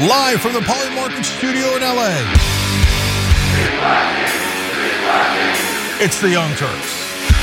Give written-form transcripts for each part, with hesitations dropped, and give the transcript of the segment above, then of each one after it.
Live from the Polymarket studio in LA. It's the Young Turks.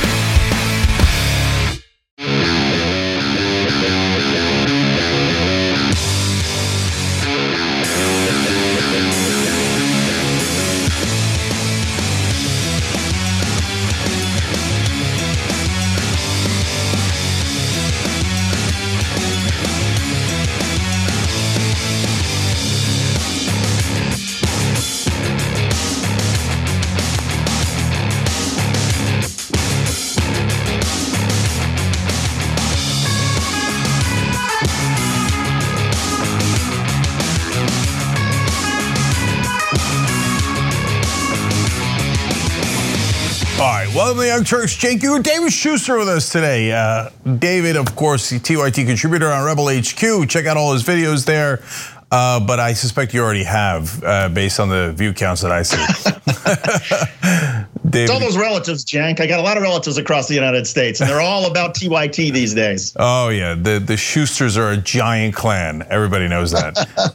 Welcome to the Young Turks. Cenk Uygur, David Schuster with us today. David, of course, the TYT contributor on Rebel HQ. Check out all his videos there. But I suspect you already have, based on the view counts that I see. David. It's all those relatives, Cenk. I got a lot of relatives across the United States, and they're all about TYT these days. Oh yeah, the Schusters are a giant clan. Everybody knows that.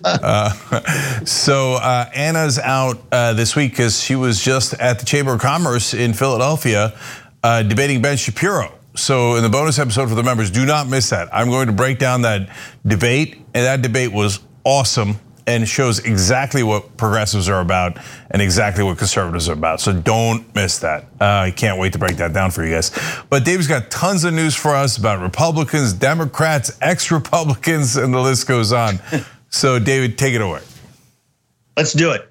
So Anna's out this week because she was just at the Chamber of Commerce in Philadelphia debating Ben Shapiro. So in the bonus episode for the members, do not miss that. I'm going to break down that debate, and that debate was awesome and shows exactly what progressives are about and exactly what conservatives are about. So don't miss that. I can't wait to break that down for you guys. But Dave's got tons of news for us about Republicans, Democrats, ex-Republicans, and the list goes on. So David, take it away. Let's do it.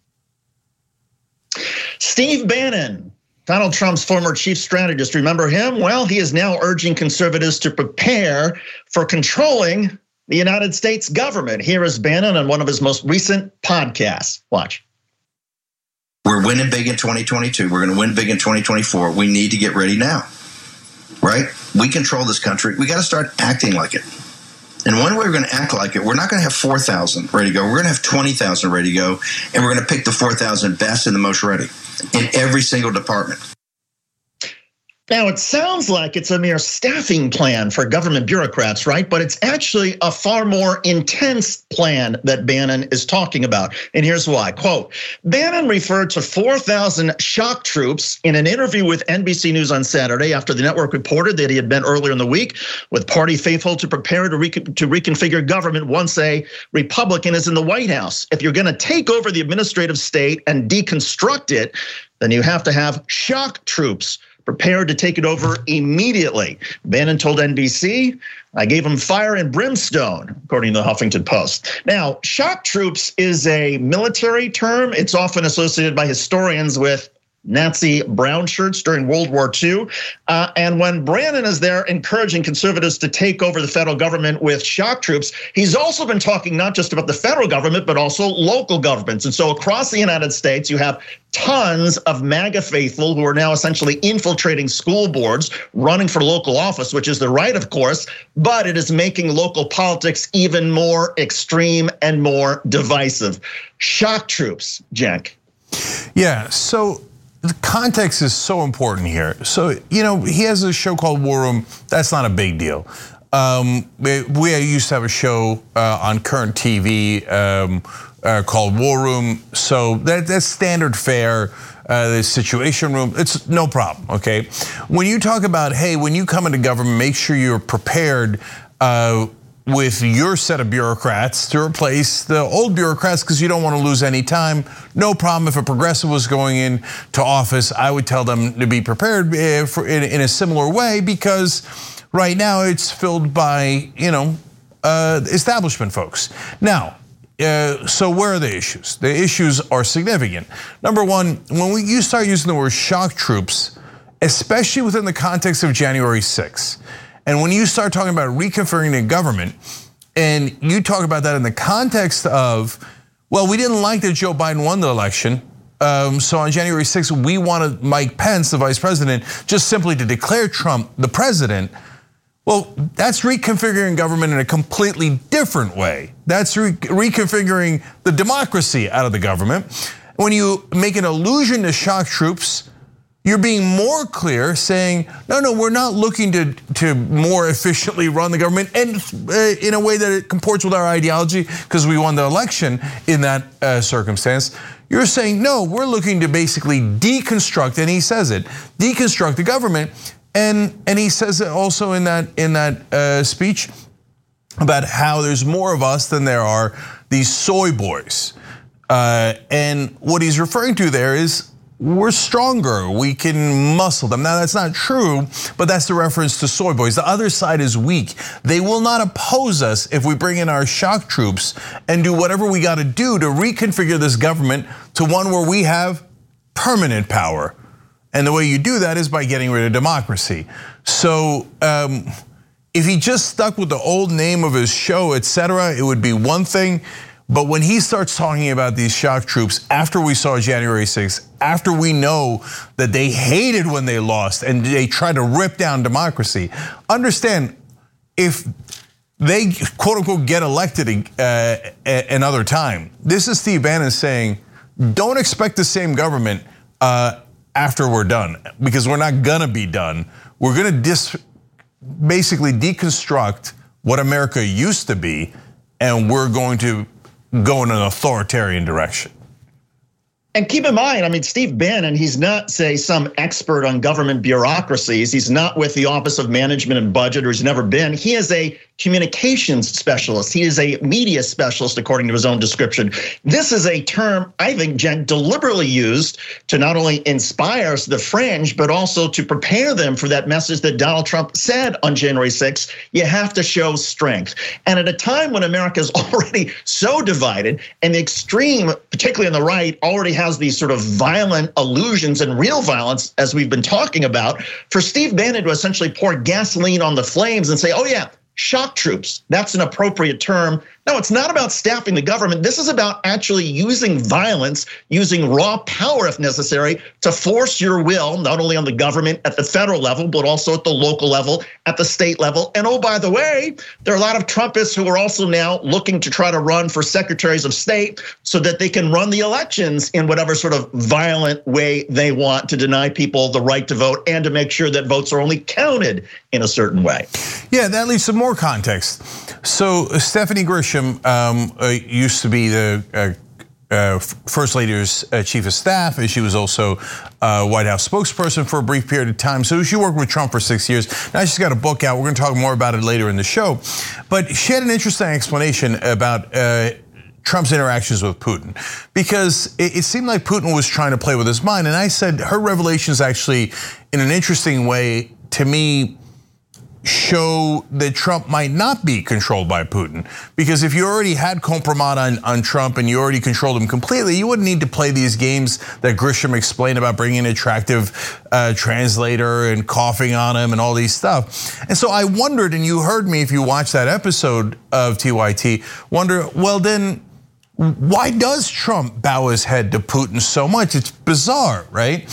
Steve Bannon, Donald Trump's former chief strategist, remember him? Well, he is now urging conservatives to prepare for controlling the United States government. Here is Bannon on one of his most recent podcasts. Watch. We're winning big in 2022. We're going to win big in 2024. We need to get ready now, right? We control this country. We got to start acting like it. And one way we're going to act like it, we're not going to have 4,000 ready to go. We're going to have 20,000 ready to go. And we're going to pick the 4,000 best and the most ready in every single department. Now, it sounds like it's a mere staffing plan for government bureaucrats, right? But it's actually a far more intense plan that Bannon is talking about. And here's why. Quote, Bannon referred to 4,000 shock troops in an interview with NBC News on Saturday after the network reported that he had been earlier in the week with party faithful to prepare to reconfigure government once a Republican is in the White House. If you're going to take over the administrative state and deconstruct it, then you have to have shock troops prepared to take it over immediately. Bannon told NBC, I gave him fire and brimstone, according to the Huffington Post. Now, shock troops is a military term. It's often associated by historians with Nazi brown shirts during World War II. And when Bannon is there encouraging conservatives to take over the federal government with shock troops, he's also been talking not just about the federal government, but also local governments. And so across the United States, you have tons of MAGA faithful who are now essentially infiltrating school boards, running for local office, which is the right, of course, but it is making local politics even more extreme and more divisive. Shock troops, Cenk. Yeah, so the context is so important here. So, he has a show called War Room. That's not a big deal. We used to have a show on Current TV called War Room. So that's standard fare. The Situation Room, it's no problem, okay? When you talk about, hey, when you come into government, make sure you're prepared with your set of bureaucrats to replace the old bureaucrats because you don't want to lose any time. No problem. If a progressive was going into office, I would tell them to be prepared in a similar way because right now it's filled by establishment folks. Now, so where are the issues? The issues are significant. Number one, when you start using the word shock troops, especially within the context of January 6th, and when you start talking about reconfiguring the government, and you talk about that in the context of, well, we didn't like that Joe Biden won the election, so on January 6th, we wanted Mike Pence, the vice president, just simply to declare Trump the president. Well, that's reconfiguring government in a completely different way. That's reconfiguring the democracy out of the government. When you make an allusion to shock troops, you're being more clear, saying, no, we're not looking to more efficiently run the government and in a way that it comports with our ideology because we won the election in that circumstance. You're saying, no, we're looking to basically deconstruct, and he says it, deconstruct the government. And he says it also in that speech about how there's more of us than there are these soy boys. And what he's referring to there is we're stronger, we can muscle them. Now that's not true, but that's the reference to soy boys. The other side is weak. They will not oppose us if we bring in our shock troops and do whatever we gotta do to reconfigure this government to one where we have permanent power. And the way you do that is by getting rid of democracy. So if he just stuck with the old name of his show, etc., it would be one thing. But when he starts talking about these shock troops after we saw January 6th, after we know that they hated when they lost and they tried to rip down democracy, understand if they quote unquote get elected another time, this is Steve Bannon saying, don't expect the same government after we're done, because we're not gonna be done. We're gonna basically deconstruct what America used to be, and we're going to go in an authoritarian direction. And keep in mind, I mean, Steve Bannon, he's not, say, some expert on government bureaucracies. He's not with the Office of Management and Budget, or he's never been. He is a communications specialist. He is a media specialist, according to his own description. This is a term, I think, Jen, deliberately used to not only inspire the fringe, but also to prepare them for that message that Donald Trump said on January 6th, you have to show strength. And at a time when America is already so divided, and the extreme, particularly on the right, already has these sort of violent illusions and real violence, as we've been talking about, for Steve Bannon to essentially pour gasoline on the flames and say, oh yeah, shock troops, that's an appropriate term. No, it's not about staffing the government. This is about actually using violence, using raw power if necessary, to force your will, not only on the government at the federal level, but also at the local level, at the state level. And oh, by the way, there are a lot of Trumpists who are also now looking to try to run for secretaries of state so that they can run the elections in whatever sort of violent way they want to deny people the right to vote and to make sure that votes are only counted in a certain way. Yeah, that leads to more context. So Stephanie Grisham used to be the First Lady's chief of staff, and she was also White House spokesperson for a brief period of time. So she worked with Trump for 6 years. Now she's got a book out. We're gonna talk more about it later in the show. But she had an interesting explanation about Trump's interactions with Putin, because it seemed like Putin was trying to play with his mind. And I said her revelations actually, in an interesting way, to me, show that Trump might not be controlled by Putin. Because if you already had compromat on Trump and you already controlled him completely, you wouldn't need to play these games that Grisham explained about bringing an attractive translator and coughing on him and all these stuff. And so I wondered, and you heard me if you watched that episode of TYT, wonder, well then, why does Trump bow his head to Putin so much? It's bizarre, right?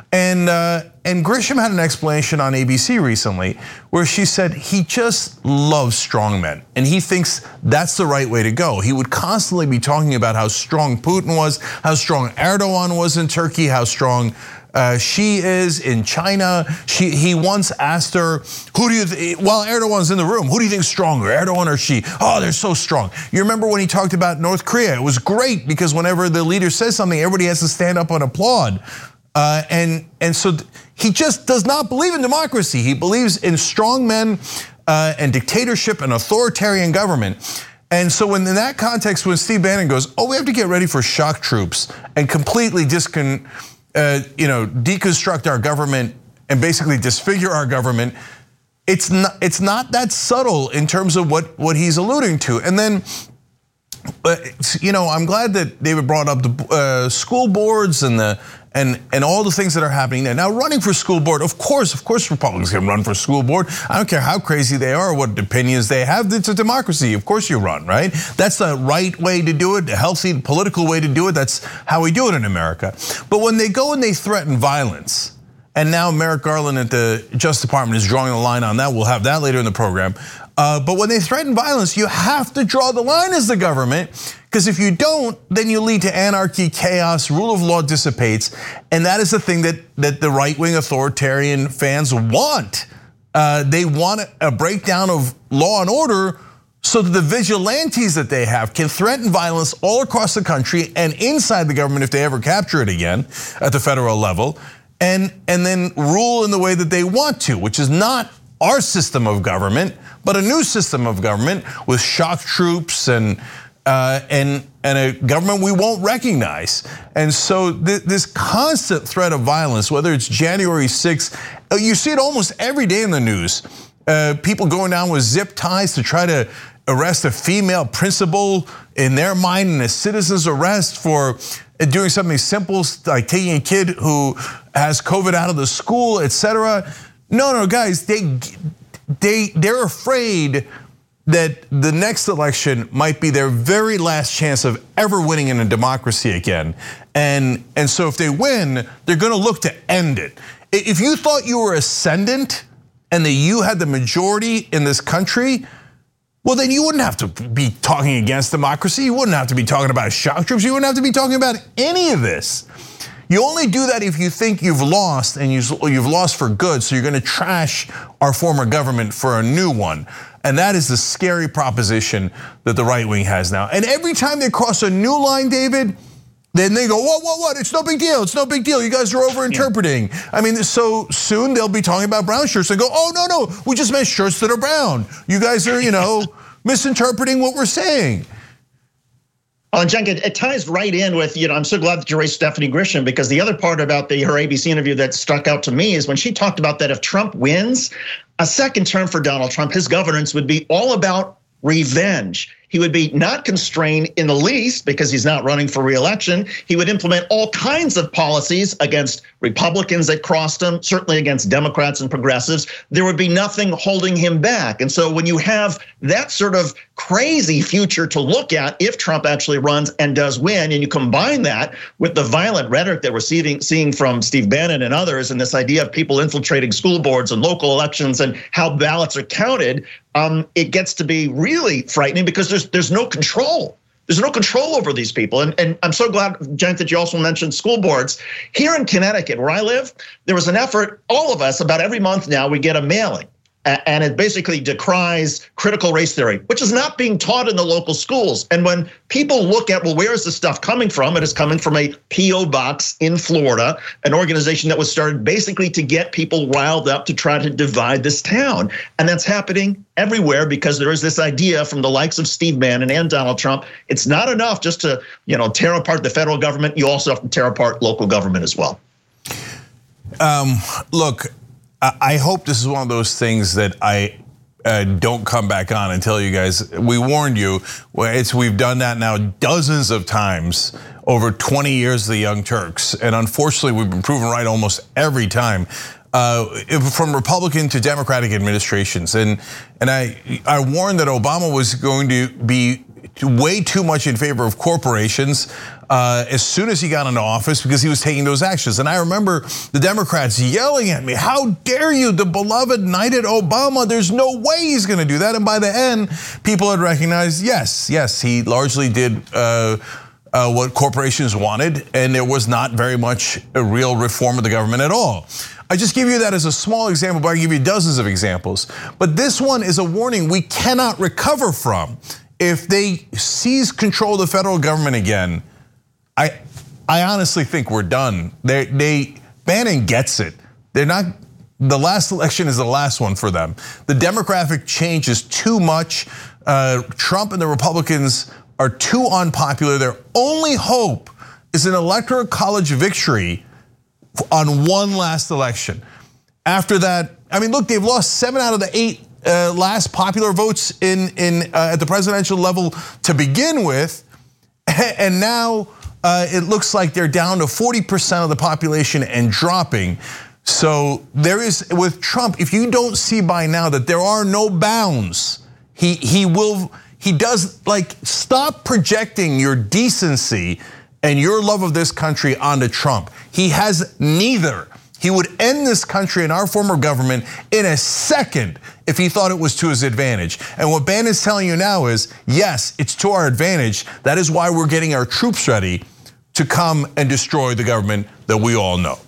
And Grisham had an explanation on ABC recently where she said he just loves strong men and he thinks that's the right way to go. He would constantly be talking about how strong Putin was, how strong Erdogan was in Turkey, how strong Xi is in China. He once asked her, while Erdogan's in the room, who do you think's stronger, Erdogan or Xi? Oh, they're so strong. You remember when he talked about North Korea? It was great because whenever the leader says something, everybody has to stand up and applaud. And so he just does not believe in democracy. He believes in strong men and dictatorship and authoritarian government. And so in that context, when Steve Bannon goes, oh, we have to get ready for shock troops and completely deconstruct our government and basically disfigure our government, it's not that subtle in terms of what he's alluding to. And then, I'm glad that David brought up the school boards and all the things that are happening there. Now, running for school board, of course, Republicans can run for school board. I don't care how crazy they are or what opinions they have. It's a democracy. Of course you run, right? That's the right way to do it, a healthy political way to do it. That's how we do it in America. But when they go and they threaten violence, and now Merrick Garland at the Justice Department is drawing a line on that. We'll have that later in the program. But when they threaten violence, you have to draw the line as the government, because if you don't, then you lead to anarchy, chaos, rule of law dissipates, and that is the thing that the right-wing authoritarian fans want. They want a breakdown of law and order so that the vigilantes that they have can threaten violence all across the country and inside the government if they ever capture it again at the federal level, and then rule in the way that they want to, which is not our system of government, but a new system of government with shock troops and a government we won't recognize. And so this constant threat of violence, whether it's January 6th, you see it almost every day in the news. People going down with zip ties to try to arrest a female principal in their mind in a citizen's arrest for doing something simple like taking a kid who has COVID out of the school, etc. No, guys, they're afraid that the next election might be their very last chance of ever winning in a democracy again. And so if they win, they're gonna look to end it. If you thought you were ascendant and that you had the majority in this country, well, then you wouldn't have to be talking against democracy. You wouldn't have to be talking about shock troops. You wouldn't have to be talking about any of this. You only do that if you think you've lost and you've lost for good. So you're gonna trash our former government for a new one. And that is the scary proposition that the right wing has now. And every time they cross a new line, David, then they go, what? It's no big deal. It's no big deal. You guys are over-interpreting. Yeah. I mean, so soon they'll be talking about brown shirts and go, oh, no, we just meant shirts that are brown. You guys are, misinterpreting what we're saying. And Cenk, it ties right in with, I'm so glad that you raised Stephanie Grisham, because the other part about her ABC interview that stuck out to me is when she talked about that if Trump wins a second term for Donald Trump, his governance would be all about revenge. He would be not constrained in the least because he's not running for re-election. He would implement all kinds of policies against Republicans that crossed him, certainly against Democrats and progressives. There would be nothing holding him back. And so when you have that sort of crazy future to look at if Trump actually runs and does win, and you combine that with the violent rhetoric that we're seeing from Steve Bannon and others, and this idea of people infiltrating school boards and local elections and how ballots are counted, it gets to be really frightening because there's no control. There's no control over these people. And I'm so glad, Cenk, that you also mentioned school boards. Here in Connecticut, where I live, there was an effort, all of us, about every month now, we get a mailing. And it basically decries critical race theory, which is not being taught in the local schools. And when people look at, well, where is this stuff coming from? It is coming from a P.O. box in Florida, an organization that was started basically to get people riled up to try to divide this town. And that's happening everywhere because there is this idea from the likes of Steve Bannon and Donald Trump. It's not enough just to, tear apart the federal government. You also have to tear apart local government as well. Look, I hope this is one of those things that I don't come back on and tell you guys, we warned you. We've done that now dozens of times over 20 years of the Young Turks. And unfortunately, we've been proven right almost every time. From Republican to Democratic administrations. And I warned that Obama was going to be way too much in favor of corporations as soon as he got into office because he was taking those actions. And I remember the Democrats yelling at me, how dare you, the beloved, knighted Obama, there's no way he's gonna do that. And by the end, people had recognized, yes, he largely did what corporations wanted, and there was not very much a real reform of the government at all. I just give you that as a small example, but I give you dozens of examples. But this one is a warning we cannot recover from. If they seize control of the federal government again, I honestly think we're done. Bannon gets it. They're not. The last election is the last one for them. The demographic change is too much. Trump and the Republicans are too unpopular. Their only hope is an electoral college victory on one last election. After that, I mean, look, they've lost 7 out of the 8 last popular votes at the presidential level to begin with, and now it looks like they're down to 40% of the population and dropping. So there is, with Trump, if you don't see by now that there are no bounds, he does, like, stop projecting your decency and your love of this country onto Trump. He has neither. He would end this country and our form of government in a second if he thought it was to his advantage. And what Bannon's telling you now is, yes, it's to our advantage. That is why we're getting our troops ready to come and destroy the government that we all know.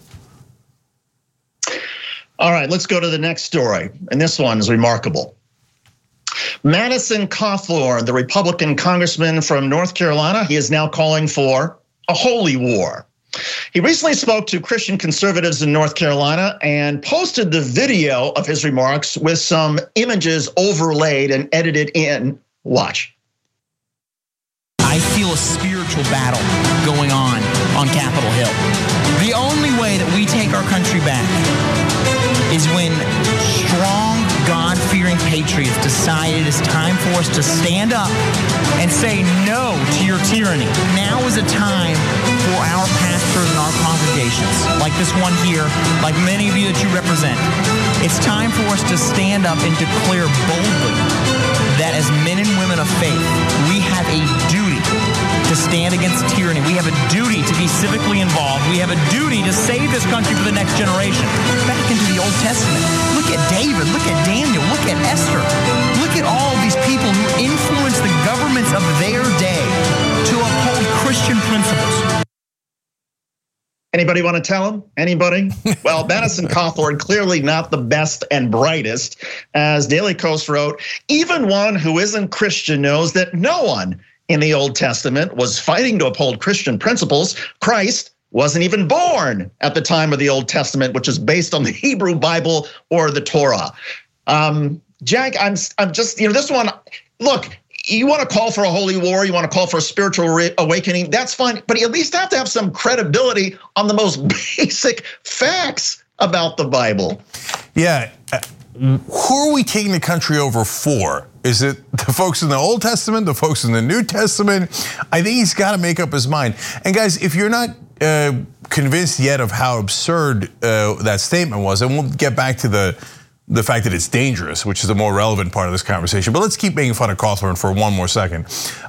All right, let's go to the next story. And this one is remarkable. Madison Cawthorn, the Republican congressman from North Carolina, he is now calling for a holy war. He recently spoke to Christian conservatives in North Carolina and posted the video of his remarks with some images overlaid and edited in. Watch. I feel a spiritual battle going on Capitol Hill. The only way that we take our country back is when strong, God-fearing patriots decided it's time for us to stand up and say no to your tyranny. Now is a time for our pastors and our congregations, like this one here, like many of you that you represent. It's time for us to stand up and declare boldly that as men and women of faith, we have a duty to stand against tyranny. We have a duty to be civically involved. We have a duty to save this country for the next generation. Back into the Old Testament. Look at David, look at Daniel, look at Esther. Look at all of these people who influenced the governments of their day to uphold Christian principles. Anybody want to tell him? Anybody? Well, Madison Cawthorn, clearly not the best and brightest. As Daily Kos wrote, even one who isn't Christian knows that no one in the Old Testament was fighting to uphold Christian principles. Christ wasn't even born at the time of the Old Testament, which is based on the Hebrew Bible or the Torah. Jack, I'm just, this one, look, you want to call for a holy war, you want to call for a spiritual awakening, that's fine, but you at least have to have some credibility on the most basic facts about the Bible. Yeah, who are we taking the country over for? Is it the folks in the Old Testament, the folks in the New Testament? I think he's got to make up his mind. And guys, if you're not convinced yet of how absurd that statement was, and we'll get back to the fact that it's dangerous, which is the more relevant part of this conversation. But let's keep making fun of Cawthorn for one more second.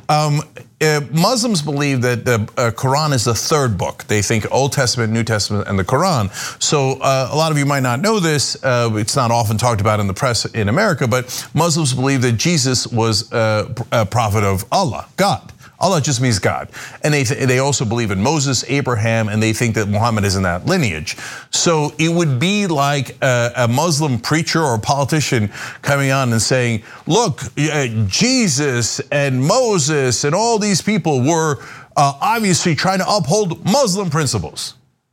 Muslims believe that the Quran is the third book. They think Old Testament, New Testament, and the Quran. So a lot of you might not know this. It's not often talked about in the press in America, but Muslims believe that Jesus was a prophet of Allah, God. Allah just means God. And they also believe in Moses, Abraham, and they think that Muhammad is in that lineage. So it would be like a Muslim preacher or politician coming on and saying, look, Jesus and Moses and all these people were obviously trying to uphold Muslim principles.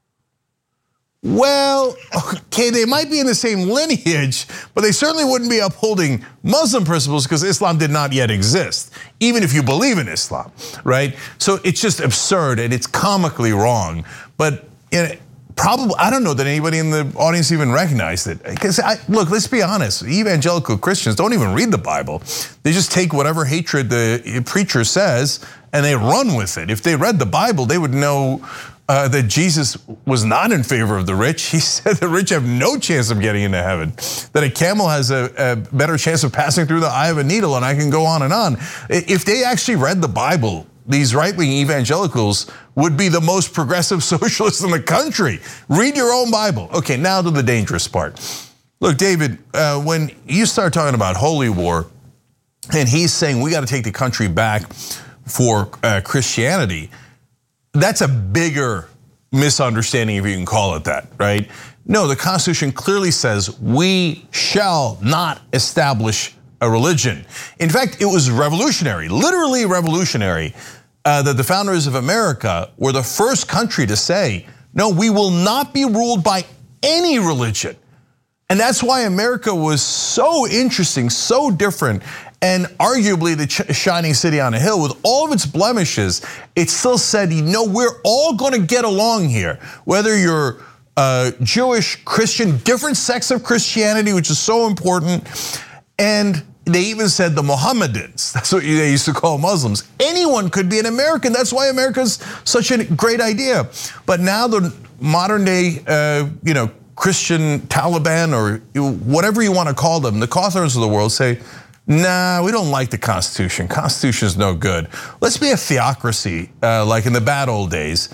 Well, okay, they might be in the same lineage, but they certainly wouldn't be upholding Muslim principles because Islam did not yet exist, even if you believe in Islam, right? So it's just absurd and it's comically wrong. But probably, I don't know that anybody in the audience even recognized it. Because look, let's be honest, evangelical Christians don't even read the Bible. They just take whatever hatred the preacher says and they run with it. If they read the Bible, they would know that Jesus was not in favor of the rich. He said the rich have no chance of getting into heaven, that a camel has a better chance of passing through the eye of a needle, and I can go on and on. If they actually read the Bible, these right-wing evangelicals would be the most progressive socialists in the country. Read your own Bible. Okay, now to the dangerous part. Look, David, when you start talking about holy war, and he's saying we got to take the country back for Christianity, that's a bigger misunderstanding, if you can call it that, right? No, the Constitution clearly says we shall not establish a religion. In fact, it was revolutionary, literally revolutionary, that the founders of America were the first country to say, no, we will not be ruled by any religion. And that's why America was so interesting, so different, and arguably the shining city on a hill with all of its blemishes. It still said, we're all gonna get along here, whether you're Jewish, Christian, different sects of Christianity, which is so important. And they even said the Mohammedans, that's what they used to call Muslims. Anyone could be an American. That's why America's such a great idea. But now the modern day, Christian Taliban or whatever you want to call them, the Cawthorns of the world say, nah, we don't like the Constitution. Constitution's no good. Let's be a theocracy like in the bad old days.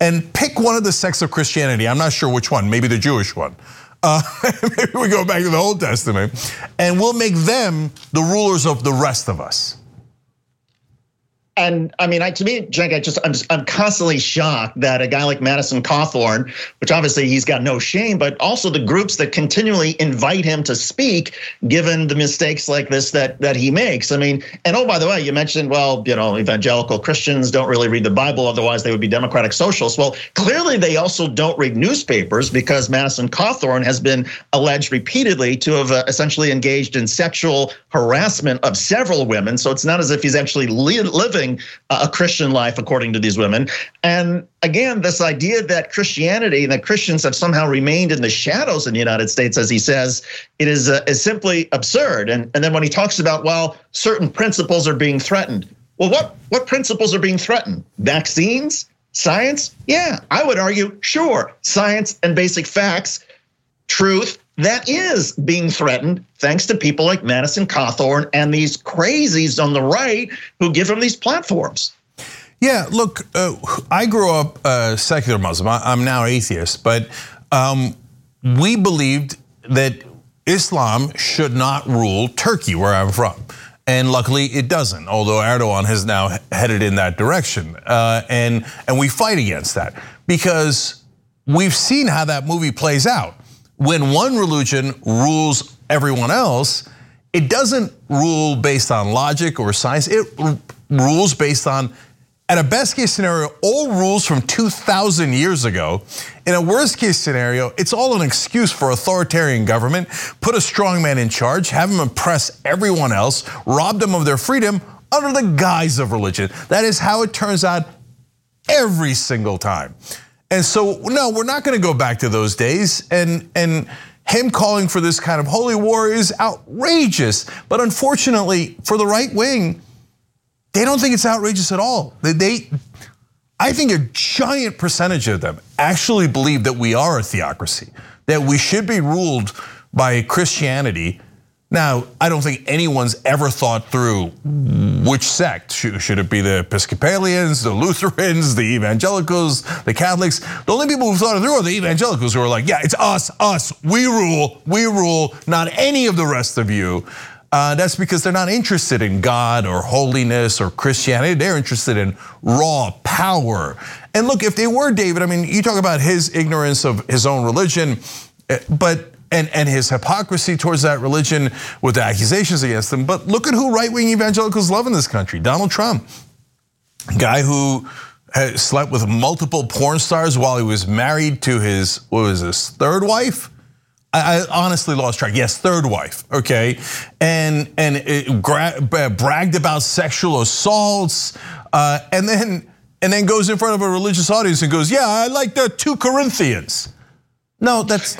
and pick one of the sects of Christianity. I'm not sure which one, maybe the Jewish one. Maybe we go back to the Old Testament, and we'll make them the rulers of the rest of us. And I mean, to me, Cenk, I'm constantly shocked that a guy like Madison Cawthorn, which obviously he's got no shame, but also the groups that continually invite him to speak, given the mistakes like this that he makes. I mean, and oh, by the way, you mentioned, well, evangelical Christians don't really read the Bible, otherwise they would be democratic socialists. Well, clearly they also don't read newspapers, because Madison Cawthorn has been alleged repeatedly to have essentially engaged in sexual harassment of several women. So it's not as if he's actually living a Christian life, according to these women. And again, this idea that Christianity and that Christians have somehow remained in the shadows in the United States, as he says, it is simply absurd. And then when he talks about, well, certain principles are being threatened. Well, what principles are being threatened? Vaccines? Science? Yeah, I would argue, sure, science and basic facts, truth, that is being threatened thanks to people like Madison Cawthorn and these crazies on the right who give them these platforms. Yeah, look, I grew up secular Muslim. I'm now atheist, but we believed that Islam should not rule Turkey, where I'm from. And luckily it doesn't, although Erdogan has now headed in that direction. And we fight against that, because we've seen how that movie plays out. When one religion rules everyone else, it doesn't rule based on logic or science. It rules based on, at a best case scenario, all rules from 2,000 years ago. In a worst case scenario, it's all an excuse for authoritarian government. Put a strong man in charge, have him oppress everyone else, rob them of their freedom under the guise of religion. That is how it turns out every single time. And so, no, we're not going to go back to those days. And him calling for this kind of holy war is outrageous. But unfortunately, for the right wing, they don't think it's outrageous at all. I think a giant percentage of them actually believe that we are a theocracy, that we should be ruled by Christianity. Now, I don't think anyone's ever thought through which sect. Should it be the Episcopalians, the Lutherans, the evangelicals, the Catholics? The only people who thought it through are the evangelicals, who are like, yeah, it's us, we rule, not any of the rest of you. That's because they're not interested in God or holiness or Christianity. They're interested in raw power. And look, if they were, David, I mean, you talk about his ignorance of his own religion, but and his hypocrisy towards that religion with the accusations against him. But look at who right-wing evangelicals love in this country. Donald Trump, a guy who slept with multiple porn stars while he was married to his third wife? I honestly lost track. Yes, third wife, okay? And bragged about sexual assaults, and then goes in front of a religious audience and goes, yeah, I like the 2 Corinthians. No, that's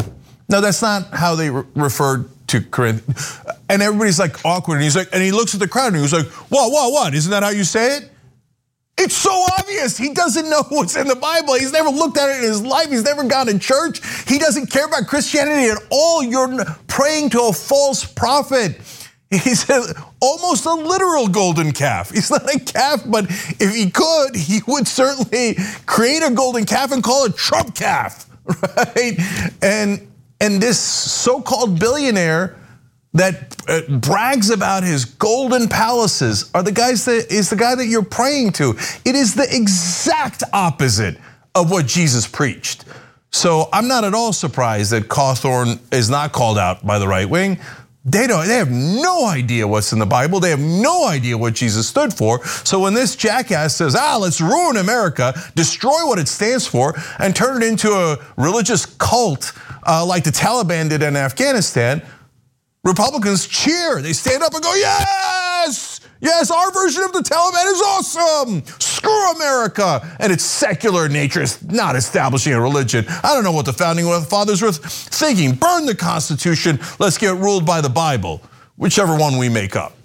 not how they referred to Corinth. And everybody's like awkward, and he looks at the crowd and he was like, what? Isn't that how you say it? It's so obvious. He doesn't know what's in the Bible. He's never looked at it in his life. He's never gone to church. He doesn't care about Christianity at all. You're praying to a false prophet. He's almost a literal golden calf. He's not a calf, but if he could, he would certainly create a golden calf and call it Trump calf, right? And this so-called billionaire that brags about his golden palaces is the guy that you're praying to. It is the exact opposite of what Jesus preached. So I'm not at all surprised that Cawthorn is not called out by the right wing. They have no idea what's in the Bible. They have no idea what Jesus stood for. So when this jackass says, let's ruin America, destroy what it stands for, and turn it into a religious cult like the Taliban did in Afghanistan, Republicans cheer. They stand up and go, yes, our version of the Taliban is awesome. Screw America and its secular nature is not establishing a religion. I don't know what the founding fathers were thinking. Burn the Constitution. Let's get ruled by the Bible, whichever one we make up.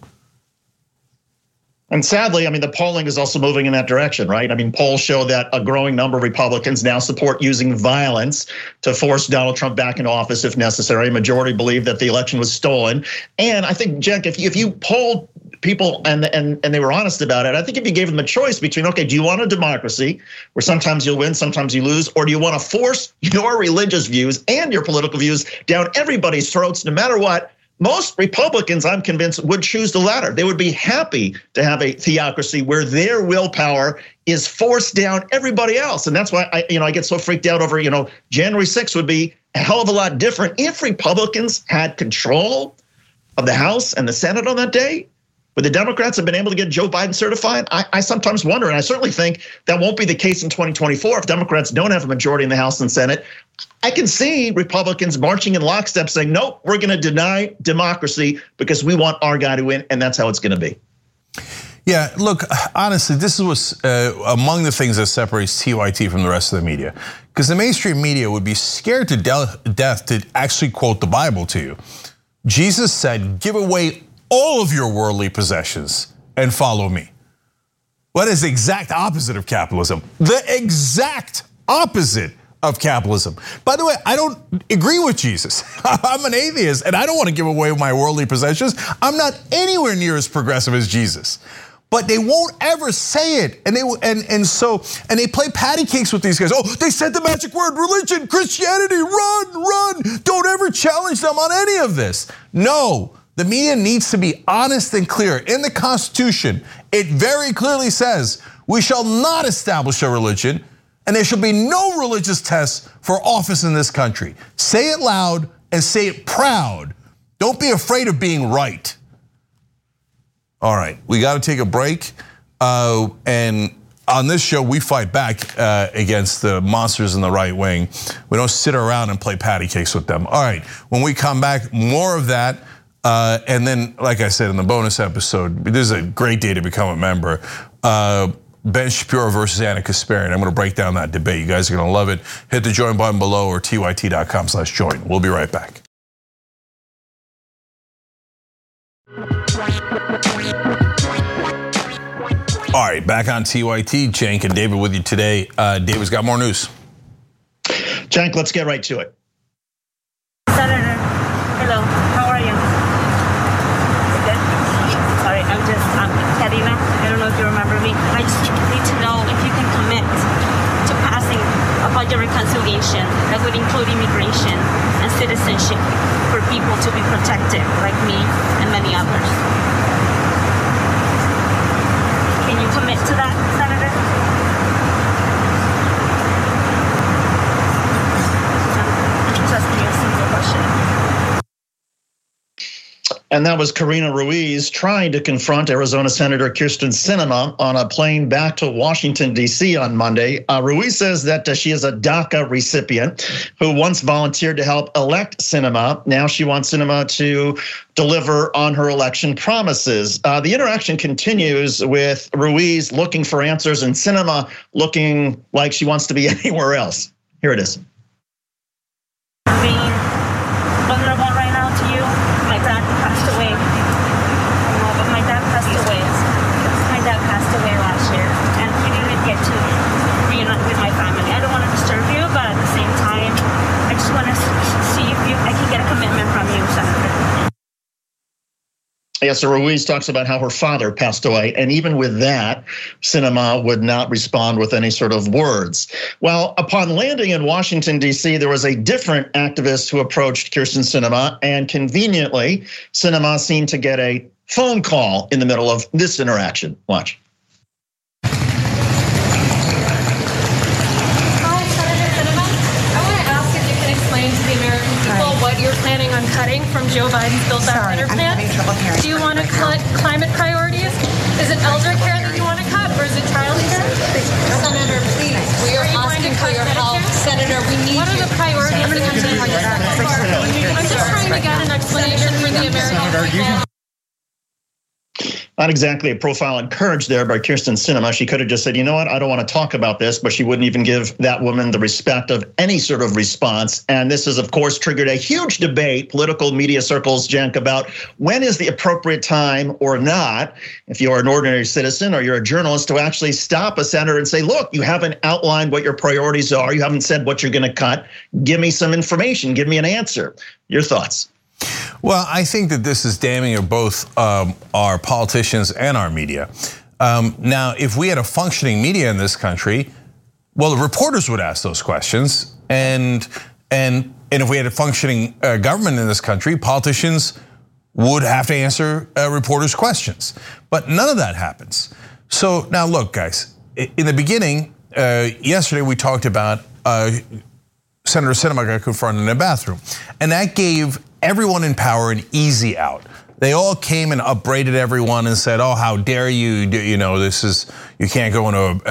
And sadly, I mean, the polling is also moving in that direction, right? I mean, polls show that a growing number of Republicans now support using violence to force Donald Trump back into office if necessary. A majority believe that the election was stolen. And I think, Cenk, if you poll people, and they were honest about it. I think if you gave them a choice between, okay, do you want a democracy where sometimes you'll win, sometimes you lose, or do you want to force your religious views and your political views down everybody's throats, no matter what? Most Republicans, I'm convinced, would choose the latter. They would be happy to have a theocracy where their willpower is forced down everybody else. And that's why I get so freaked out over, January 6th would be a hell of a lot different if Republicans had control of the House and the Senate on that day. Would the Democrats have been able to get Joe Biden certified? I sometimes wonder, and I certainly think that won't be the case in 2024 if Democrats don't have a majority in the House and Senate. I can see Republicans marching in lockstep saying, nope, we're going to deny democracy because we want our guy to win, and that's how it's going to be. Yeah, look, honestly, this was among the things that separates TYT from the rest of the media. Because the mainstream media would be scared to death to actually quote the Bible to you. Jesus said, give away all of your worldly possessions and follow me. What is the exact opposite of capitalism? The exact opposite of capitalism. By the way, I don't agree with Jesus. I'm an atheist and I don't want to give away my worldly possessions. I'm not anywhere near as progressive as Jesus. But they won't ever say it, and they play patty cakes with these guys. Oh, they said the magic word: religion, Christianity, run! Don't ever challenge them on any of this. No, the media needs to be honest and clear. In the Constitution, it very clearly says we shall not establish a religion, and there shall be no religious tests for office in this country. Say it loud and say it proud. Don't be afraid of being right. All right, we got to take a break. And on this show, we fight back against the monsters in the right wing. We don't sit around and play patty cakes with them. All right, when we come back, more of that. And then, like I said in the bonus episode, this is a great day to become a member. Ben Shapiro versus Ana Kasparian. I'm going to break down that debate. You guys are going to love it. Hit the join button below or tyt.com/join. We'll be right back. All right, back on TYT. Cenk and David with you today. David's got more news. Cenk, let's get right to it. Senator, hello, how are you? Good? Sorry, I'm Karina. I don't know if you remember me. I just need to know if you can commit to passing a budget reconciliation that would include immigration and citizenship for people to be protected, like me and many others. Can you commit to that, Senator? I'm just asking you a simple question. And that was Karina Ruiz trying to confront Arizona Senator Kyrsten Sinema on a plane back to Washington, D.C. on Monday. Ruiz says that she is a DACA recipient who once volunteered to help elect Sinema. Now she wants Sinema to deliver on her election promises. The interaction continues with Ruiz looking for answers and Sinema looking like she wants to be anywhere else. Here it is. Being vulnerable right now to you, my dad passed away. But my dad passed away. My dad passed away last year, and we didn't get to reunite with my family. I don't want to disturb you, but at the same time, I just want to see if I can get a commitment from you, Senator. Yes, so Ruiz talks about how her father passed away, and even with that, Sinema would not respond with any sort of words. Well, upon landing in Washington, D.C., there was a different activist who approached Kyrsten Sinema, and conveniently, Sinema seemed to get a phone call in the middle of this interaction. Watch. Hi, Senator Sinema. I want to ask if you can explain to the American people what you're planning on cutting from Joe Biden's Build Back Better plan. Do you want to cut climate priorities? Is it elder care that you want to cut, or is it child care? Senator, please, we are asking for your help. Senator, we need you. What are the priorities that you're taking? I'm just trying to get an explanation for the American people. Not exactly a profile on courage there by Kyrsten Sinema. She could have just said, you know what, I don't want to talk about this, but she wouldn't even give that woman the respect of any sort of response. And this has, of course, triggered a huge debate, political media circles, Cenk, about when is the appropriate time or not, if you're an ordinary citizen or you're a journalist, to actually stop a senator and say, look, you haven't outlined what your priorities are. You haven't said what you're going to cut. Give me some information. Give me an answer. Your thoughts? Well, I think that this is damning of both our politicians and our media. Now, if we had a functioning media in this country, well, the reporters would ask those questions, and if we had a functioning government in this country, politicians would have to answer reporters' questions. But none of that happens. So now, look, guys. In the beginning, yesterday we talked about Senator Sinema got confronted in a bathroom, and that gave everyone in power an easy out. They all came and upbraided everyone and said, "Oh, how dare you? You know, you can't go into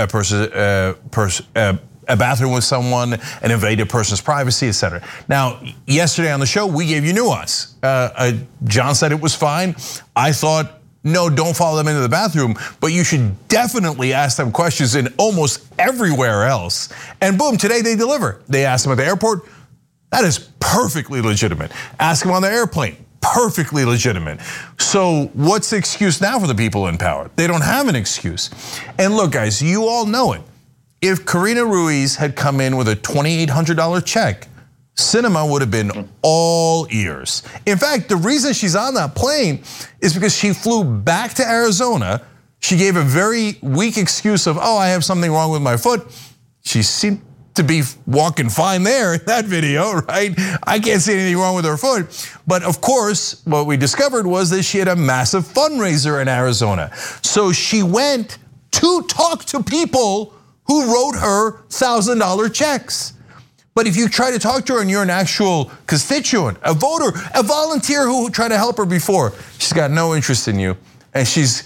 a bathroom with someone and invade a person's privacy, etc." Now, yesterday on the show, we gave you nuance. John said it was fine. I thought, no, don't follow them into the bathroom, but you should definitely ask them questions in almost everywhere else. And boom, today they deliver. They ask them at the airport. That is perfectly legitimate. Ask them on the airplane. Perfectly legitimate. So what's the excuse now for the people in power? They don't have an excuse. And look, guys, you all know it. If Karina Ruiz had come in with a $2,800 check, Sinema would have been all ears. In fact, the reason she's on that plane is because she flew back to Arizona. She gave a very weak excuse of, oh, I have something wrong with my foot. She seemed to be walking fine there in that video, right? I can't see anything wrong with her foot. But of course, what we discovered was that she had a massive fundraiser in Arizona. So she went to talk to people who wrote her $1,000 checks. But if you try to talk to her and you're an actual constituent, a voter, a volunteer who tried to help her before, she's got no interest in you, and she's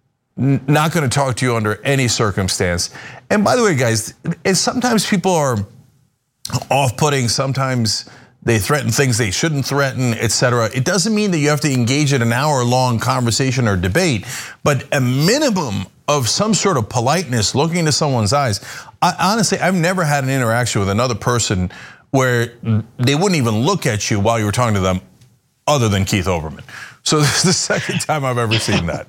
not going to talk to you under any circumstance. And by the way, guys, sometimes people are off-putting, sometimes they threaten things they shouldn't threaten, etc. It doesn't mean that you have to engage in an hour-long conversation or debate, but a minimum of some sort of politeness, looking into someone's eyes. Honestly, I've never had an interaction with another person where they wouldn't even look at you while you were talking to them, other than Keith Olbermann. So this is the second time I've ever seen that.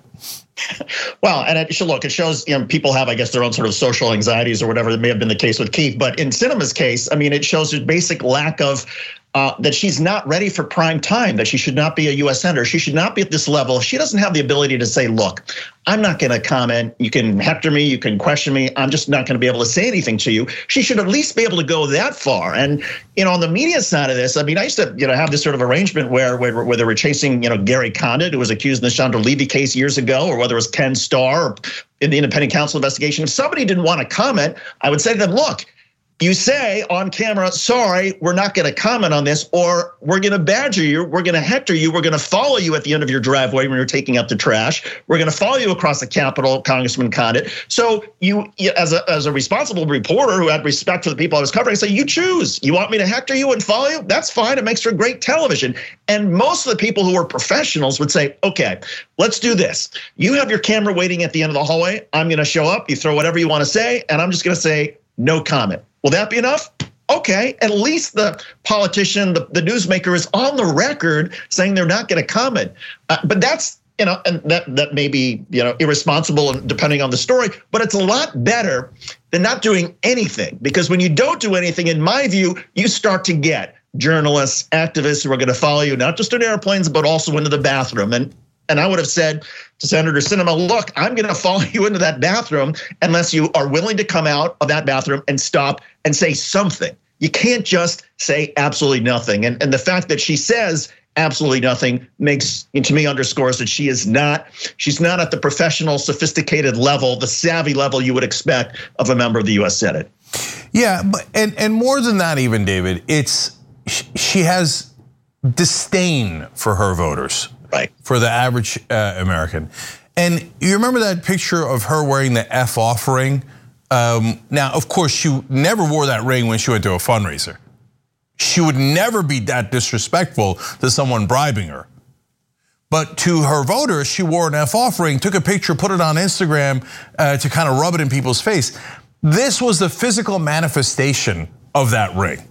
Well, and it shows, people have, I guess, their own sort of social anxieties or whatever. That may have been the case with Keith, but in Sinema's case, I mean, it shows a basic lack of that she's not ready for prime time, that she should not be a US senator. She should not be at this level. She doesn't have the ability to say, look, I'm not going to comment. You can hector me, you can question me. I'm just not going to be able to say anything to you. She should at least be able to go that far. And, on the media side of this, I mean, I used to, have this sort of arrangement where they were chasing, Gary Condit, who was accused in the Chandra Levy case years ago, or whether it was Ken Starr or in the independent counsel investigation. If somebody didn't want to comment, I would say to them, look, you say on camera, sorry, we're not going to comment on this, or we're going to badger you, we're going to hector you, we're going to follow you at the end of your driveway when you're taking up the trash, we're going to follow you across the Capitol, Congressman Condit. So you, as a responsible reporter who had respect for the people I was covering, say, you choose. You want me to hector you and follow you? That's fine. It makes for great television. And most of the people who are professionals would say, okay, let's do this. You have your camera waiting at the end of the hallway. I'm going to show up. You throw whatever you want to say, and I'm just going to say no comment. Will that be enough? Okay, at least the politician, the newsmaker is on the record saying they're not going to comment. But that's, and that may be, irresponsible depending on the story, but it's a lot better than not doing anything. Because when you don't do anything, in my view, you start to get journalists, activists who are going to follow you, not just in airplanes, but also into the bathroom. And I would have said to Senator Sinema, look, I'm going to follow you into that bathroom unless you are willing to come out of that bathroom and stop and say something. You can't just say absolutely nothing. And the fact that she says absolutely nothing to me underscores that she's not at the professional, sophisticated level, the savvy level you would expect of a member of the US Senate. Yeah, but and more than that even, David, she has disdain for her voters. Right. For the average American. And you remember that picture of her wearing the F off ring? Now, of course, she never wore that ring when she went to a fundraiser. She would never be that disrespectful to someone bribing her. But to her voters, she wore an F off ring, took a picture, put it on Instagram to kind of rub it in people's face. This was the physical manifestation of that ring.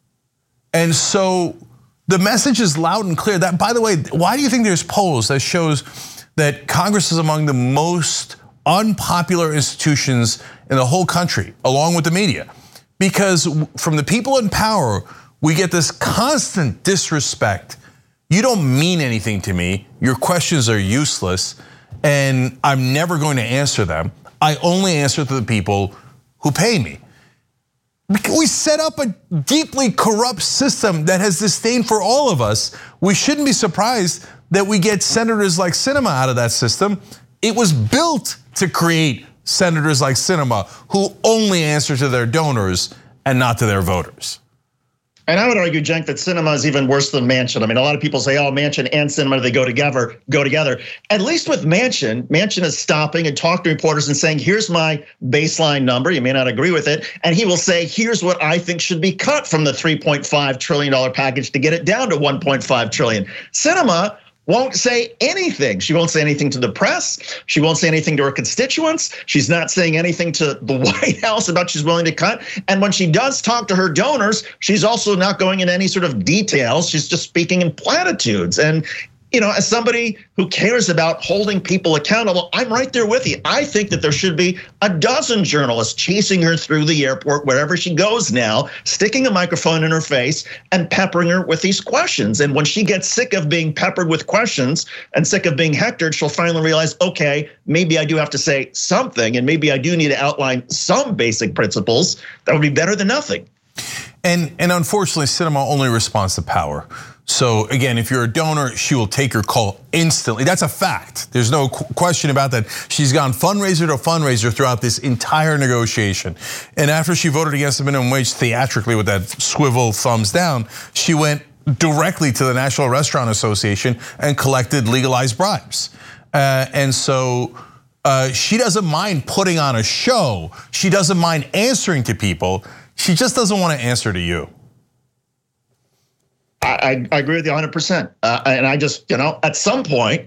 And so the message is loud and clear. That, by the way, why do you think there's polls that shows that Congress is among the most unpopular institutions in the whole country, along with the media? Because from the people in power, we get this constant disrespect You don't mean anything to me. Your questions are useless, and I'm never going to answer them. I only answer to the people who pay me. We set up a deeply corrupt system that has disdain for all of us. We shouldn't be surprised that we get senators like Sinema out of that system. It was built to create senators like Sinema who only answer to their donors and not to their voters. And I would argue, Cenk, that Sinema is even worse than Manchin. I mean, a lot of people say, oh, Manchin and Sinema, they go together. At least with Manchin is stopping and talking to reporters and saying, here's my baseline number. You may not agree with it. And he will say, here's what I think should be cut from the $3.5 trillion package to get it down to $1.5 trillion. Sinema won't say anything. She won't say anything to the press. She won't say anything to her constituents. She's not saying anything to the White House about she's willing to cut. And when she does talk to her donors, she's also not going into any sort of details. She's just speaking in platitudes. And as somebody who cares about holding people accountable, I'm right there with you. I think that there should be a dozen journalists chasing her through the airport, wherever she goes now, sticking a microphone in her face and peppering her with these questions. And when she gets sick of being peppered with questions and sick of being hectored, she'll finally realize, okay, maybe I do have to say something, and maybe I do need to outline some basic principles. That would be better than nothing. And unfortunately, Sinema only responds to power. So again, if you're a donor, she will take your call instantly. That's a fact. There's no question about that. She's gone fundraiser to fundraiser throughout this entire negotiation. And after she voted against the minimum wage theatrically with that swivel thumbs down, she went directly to the National Restaurant Association and collected legalized bribes. And so she doesn't mind putting on a show. She doesn't mind answering to people. She just doesn't want to answer to you. I agree with you 100%. And I just, at some point,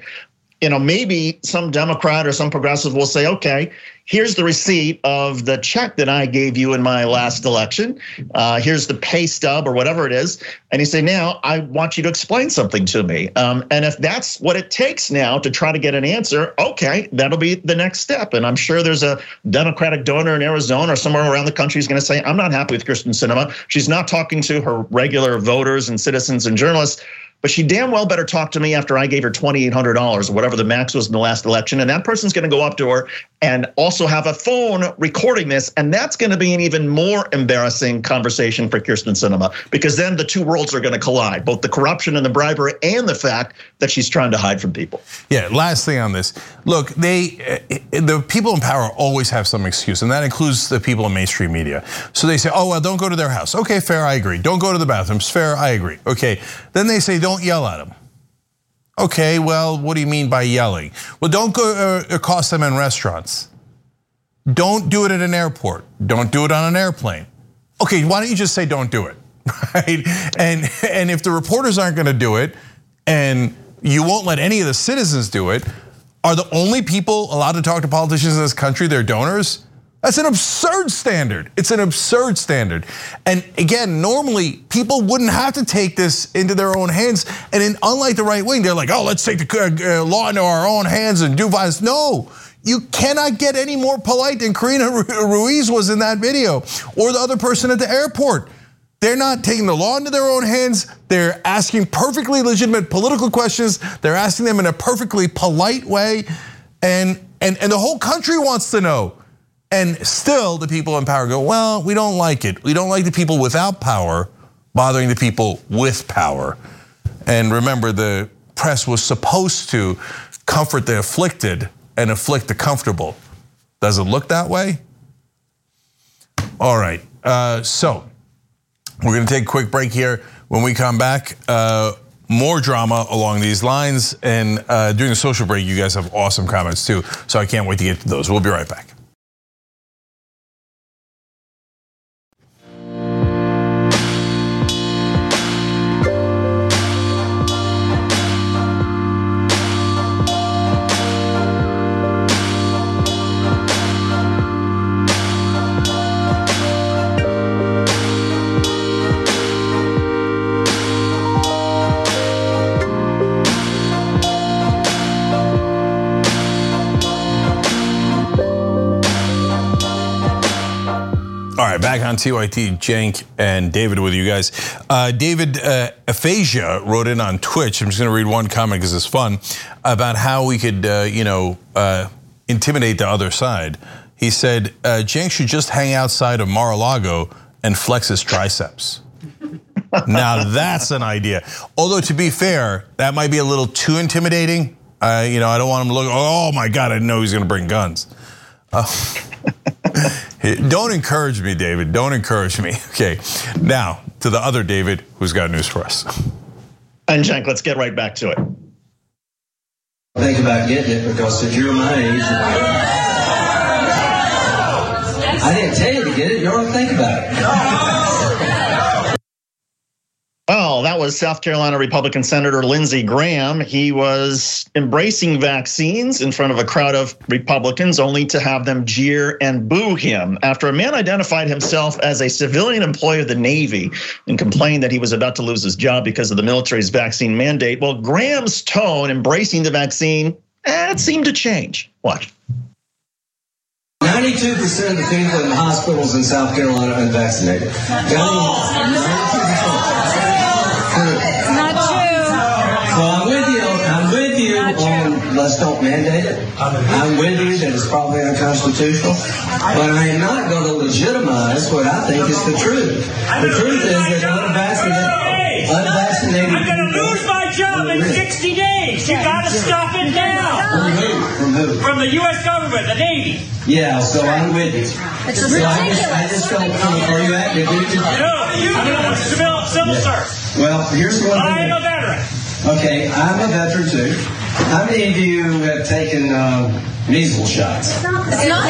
maybe some Democrat or some progressive will say, okay, here's the receipt of the check that I gave you in my last election. Here's the pay stub or whatever it is. And you say, now I want you to explain something to me. And if that's what it takes now to try to get an answer, okay, that'll be the next step. And I'm sure there's a Democratic donor in Arizona or somewhere around the country who's going to say, I'm not happy with Kyrsten Sinema. She's not talking to her regular voters and citizens and journalists. But she damn well better talk to me after I gave her $2,800 or whatever the max was in the last election. And that person's going to go up to her and also have a phone recording this. And that's going to be an even more embarrassing conversation for Kyrsten Sinema, because then the two worlds are going to collide, both the corruption and the bribery and the fact that she's trying to hide from people. Yeah, last thing on this. Look, the people in power always have some excuse, and that includes the people in mainstream media. So they say, oh, well, don't go to their house. Okay, fair, I agree. Don't go to the bathrooms. Fair, I agree. Okay, then they say, don't yell at them. Okay, well, what do you mean by yelling? Well, don't go accost them in restaurants. Don't do it at an airport. Don't do it on an airplane. Okay, why don't you just say don't do it, right? And if the reporters aren't gonna do it, and you won't let any of the citizens do it, are the only people allowed to talk to politicians in this country their donors? That's an absurd standard. It's an absurd standard. And again, normally people wouldn't have to take this into their own hands. And unlike the right wing, they're like, oh, let's take the law into our own hands and do violence. No, you cannot get any more polite than Karina Ruiz was in that video, or the other person at the airport. They're not taking the law into their own hands. They're asking perfectly legitimate political questions. They're asking them in a perfectly polite way. And the whole country wants to know. And still the people in power go, well, we don't like it. We don't like the people without power bothering the people with power. And remember, the press was supposed to comfort the afflicted and afflict the comfortable. Does it look that way? All right, so we're gonna take a quick break here. When we come back, more drama along these lines. And during the social break, you guys have awesome comments too. So I can't wait to get to those. We'll be right back. right, back on TYT, Cenk and David with you guys. David Aphasia wrote in on Twitch. I'm just going to read one comment because it's fun about how we could, intimidate the other side. He said, Cenk should just hang outside of Mar-a-Lago and flex his triceps. Now that's an idea. Although to be fair, that might be a little too intimidating. I don't want him to look, oh my God, I didn't know he was going to bring guns. Don't encourage me, David. Don't encourage me. Okay, now to the other David who's got news for us. And Cenk, let's get right back to it. Think about getting it because if you're my age, I didn't tell you to get it. You ought to think about it. Well, that was South Carolina Republican Senator Lindsey Graham. He was embracing vaccines in front of a crowd of Republicans, only to have them jeer and boo him after a man identified himself as a civilian employee of the Navy and complained that he was about to lose his job because of the military's vaccine mandate. Well, Graham's tone embracing the vaccine, it seemed to change. Watch. 92% of the people in the hospitals in South Carolina are unvaccinated. 92%. Not true. So I'm with you on let's don't mandate it. I'm with you that it's probably unconstitutional. But I am not going to legitimize what I think is the truth. The truth is that unvaccinated I'm going to lose my job in 60 days. You got to stop it now. From who? From the U.S. government, the Navy. Yeah, so I'm with you. It's so I just don't come. Are you active? No, I'm a civil service. Well, here's one thing. I'm a veteran. Okay, I'm a veteran too. How many of you have taken measles shots? It's not.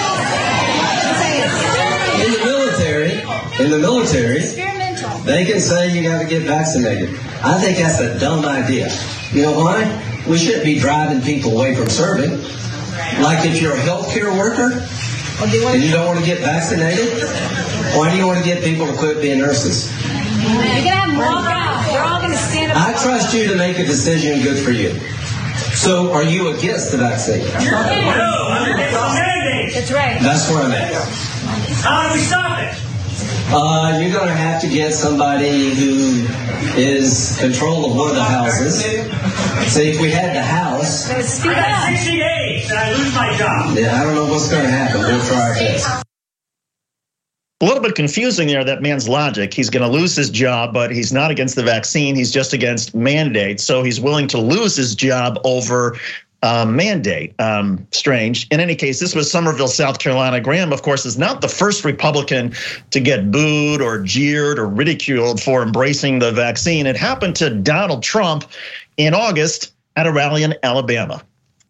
In the military, they can say you got to get vaccinated. I think that's a dumb idea. You know why? We shouldn't be driving people away from serving. Like if you're a healthcare worker and you don't want to get vaccinated, why do you want to get people to quit being nurses? You're going to have more guys. They're all going to stand up. I trust you to make a decision good for you. So are you against the vaccine? No, I'm against the mandate. That's right. That's where I'm at. How do we stop it? You're going to have to get somebody who is control of one of the houses. See, if we had the house, I got 60 days and I lose my job. Yeah, I don't know what's going to happen. We'll try our best. A little bit confusing there, that man's logic. He's going to lose his job, but he's not against the vaccine. He's just against mandates. So he's willing to lose his job over mandate. Strange. In any case, this was Summerville, South Carolina. Graham, of course, is not the first Republican to get booed or jeered or ridiculed for embracing the vaccine. It happened to Donald Trump in August at a rally in Alabama.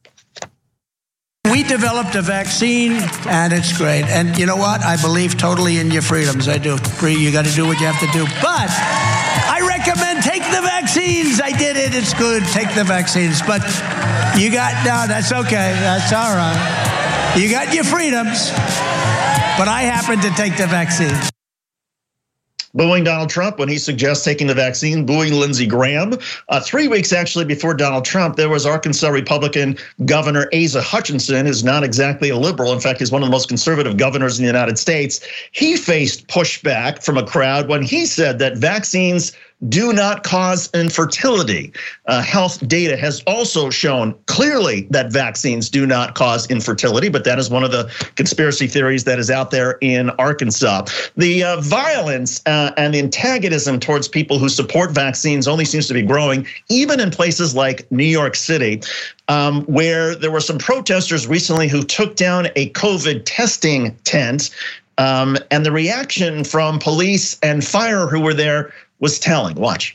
We developed a vaccine, and it's great. And you know what? I believe totally in your freedoms. I do. You got to do what you have to do. But I recommend take the vaccines. I did it. It's good. Take the vaccines. But you got, no, that's okay. That's all right. You got your freedoms. But I happen to take the vaccine. Booing Donald Trump when he suggests taking the vaccine, booing Lindsey Graham. 3 weeks actually before Donald Trump, there was Arkansas Republican Governor Asa Hutchinson, who's not exactly a liberal. In fact, he's one of the most conservative governors in the United States. He faced pushback from a crowd when he said that vaccines do not cause infertility. Health data has also shown clearly that vaccines do not cause infertility, but that is one of the conspiracy theories that is out there in Arkansas. The violence and the antagonism towards people who support vaccines only seems to be growing, even in places like New York City, where there were some protesters recently who took down a COVID testing tent, and the reaction from police and fire who were there was telling. Watch.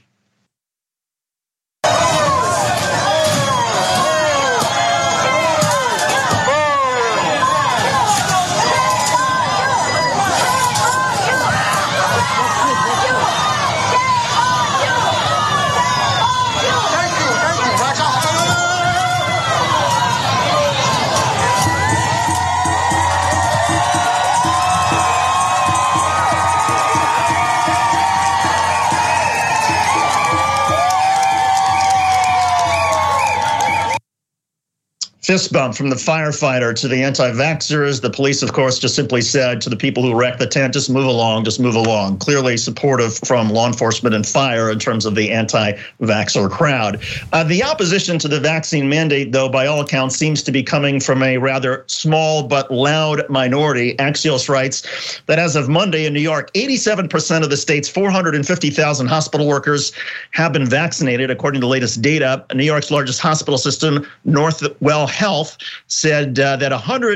Fist bump from the firefighter to the anti-vaxxers. The police, of course, just simply said to the people who wrecked the tent, just move along, just move along. Clearly supportive from law enforcement and fire in terms of the anti-vaxxer crowd. The opposition to the vaccine mandate, though, by all accounts, seems to be coming from a rather small but loud minority. Axios writes that as of Monday in New York, 87% of the state's 450,000 hospital workers have been vaccinated, according to the latest data. New York's largest hospital system, Northwell Health, said that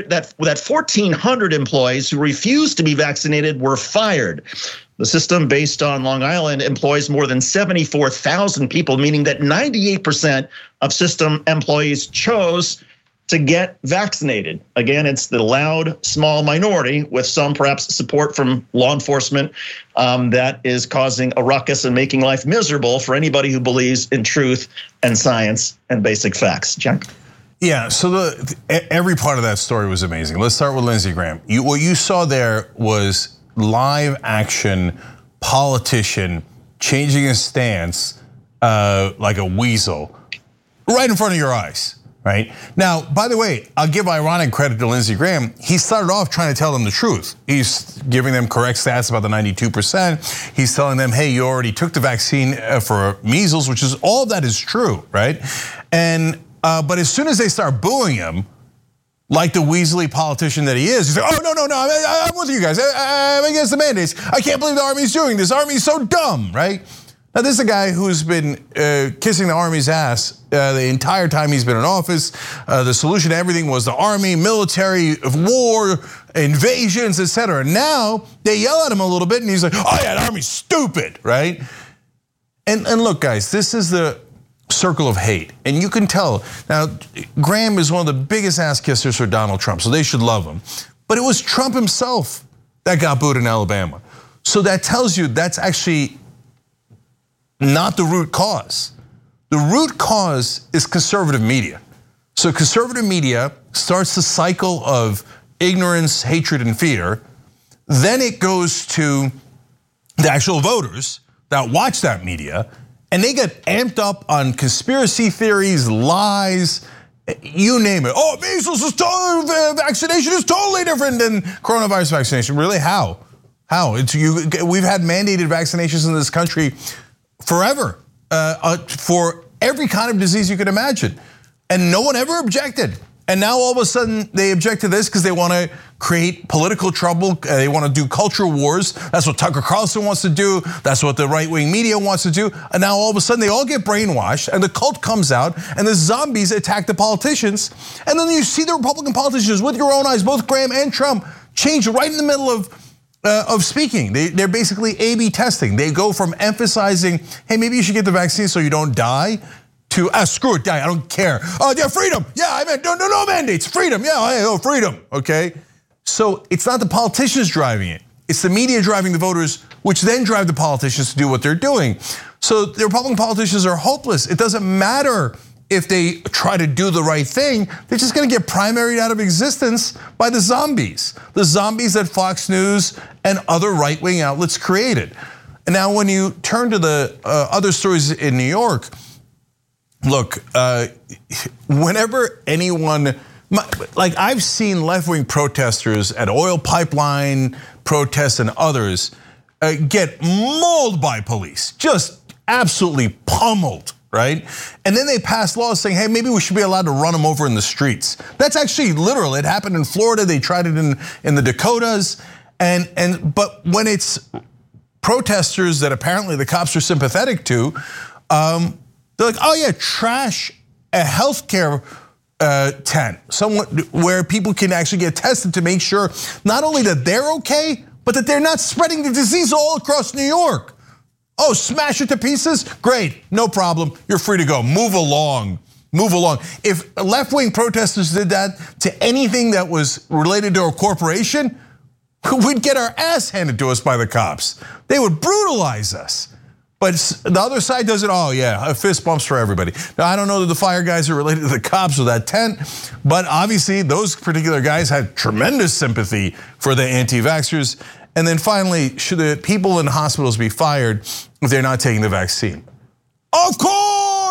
1,400 employees who refused to be vaccinated were fired. The system, based on Long Island, employs more than 74,000 people, meaning that 98% of system employees chose to get vaccinated. Again, it's the loud, small minority with some perhaps support from law enforcement that is causing a ruckus and making life miserable for anybody who believes in truth and science and basic facts. Jack? Yeah, so every part of that story was amazing. Let's start with Lindsey Graham. What you saw there was live action politician changing his stance like a weasel right in front of your eyes, right? Now, by the way, I'll give ironic credit to Lindsey Graham. He started off trying to tell them the truth. He's giving them correct stats about the 92%. He's telling them, hey, you already took the vaccine for measles, which is all of that is true, right? But as soon as they start booing him, like the Weasley politician that he is, he's like, oh, no, I'm with you guys. I'm against the mandates. I can't believe the Army's doing this. Army's so dumb, right? Now, this is a guy who's been kissing the Army's ass the entire time he's been in office. The solution to everything was the Army, military, war, invasions, etc. Now, they yell at him a little bit and he's like, oh yeah, the Army's stupid, right? And look, guys, this is the circle of hate, and you can tell. Now, Graham is one of the biggest ass kissers for Donald Trump, so they should love him. But it was Trump himself that got booed in Alabama. So that tells you that's actually not the root cause. The root cause is conservative media. So conservative media starts the cycle of ignorance, hatred, and fear. Then it goes to the actual voters that watch that media, and they get amped up on conspiracy theories, lies, you name it. Oh, measles is vaccination is totally different than coronavirus vaccination. Really, how? How? We've had mandated vaccinations in this country forever for every kind of disease you could imagine, and no one ever objected. And now all of a sudden they object to this because they want to create political trouble. They want to do culture wars. That's what Tucker Carlson wants to do. That's what the right-wing media wants to do. And now all of a sudden they all get brainwashed and the cult comes out and the zombies attack the politicians. And then you see the Republican politicians with your own eyes, both Graham and Trump, change right in the middle of speaking. They're basically A/B testing. They go from emphasizing, hey, maybe you should get the vaccine so you don't die, to screw it, die, I don't care. Oh yeah, freedom. Yeah, I meant no mandates, freedom. Yeah, hey, freedom. Okay, so it's not the politicians driving it; it's the media driving the voters, which then drive the politicians to do what they're doing. So the Republican politicians are hopeless. It doesn't matter if they try to do the right thing; they're just going to get primaried out of existence by the zombies that Fox News and other right-wing outlets created. And now, when you turn to the other stories in New York. Look, whenever anyone, like I've seen left-wing protesters at oil pipeline protests and others get mauled by police, just absolutely pummeled, right? And then they pass laws saying, hey, maybe we should be allowed to run them over in the streets. That's actually literal. It happened in Florida. They tried it in the Dakotas. But when it's protesters that apparently the cops are sympathetic to, they're like, oh yeah, trash a healthcare tent, somewhere where people can actually get tested to make sure not only that they're okay, but that they're not spreading the disease all across New York. Oh, smash it to pieces? Great, no problem, you're free to go, move along. If left-wing protesters did that to anything that was related to a corporation, we'd get our ass handed to us by the cops. They would brutalize us. But the other side does it, oh yeah, fist bumps for everybody. Now, I don't know that the fire guys are related to the cops or that tent, but obviously those particular guys had tremendous sympathy for the anti-vaxxers. And then finally, should the people in hospitals be fired if they're not taking the vaccine? Of course!